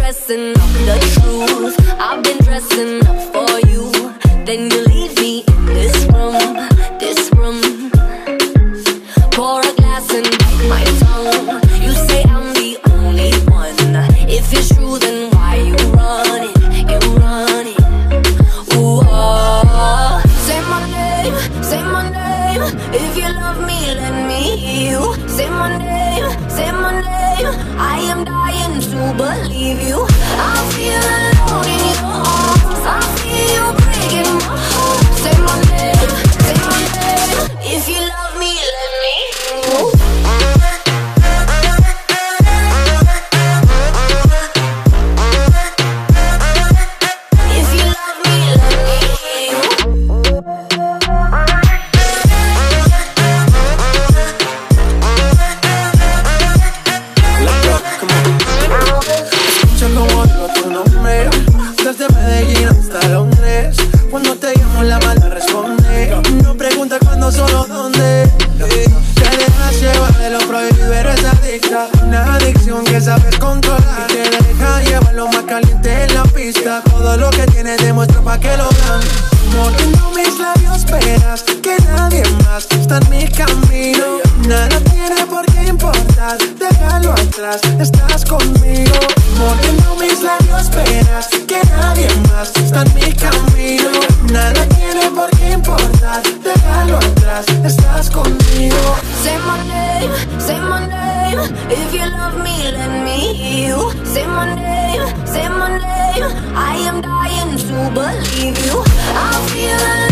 confessing of the truth. I've been dressing up for you. Then you leave me in this room, this room. Pour a glass and bite my tongue. You say I'm the only one. If it's true, then why you running? You running. Ooh, oh. Say my name, say my name. If you love me, let me hear you. Say my name, say my name. I am dying to believe you. I feel alone in your arms. I feel you breaking my heart. Say my name, say my name. If you love me, let me hear you. Desde Medellín hasta Londres, cuando te llamo la mala responde. No pregunta cuándo, solo dónde. Te dejas llevar de lo prohibido, eres adicta. Una adicción que sabes controlar y te deja llevar lo más caliente en la pista. Todo lo que tienes demuestra pa' que lo vean. Mordiendo mis labios, verás que nadie más está en mi camino. Nada tiene por qué importar, déjalo atrás, estás conmigo. Mordiendo mis labios, verás que nadie más está en mi camino. Nada tiene por qué importar, déjalo atrás, estás conmigo. Say my name, say my name. If you love me, let me hear you. Say my name, say my name. I am dying to believe you. I feel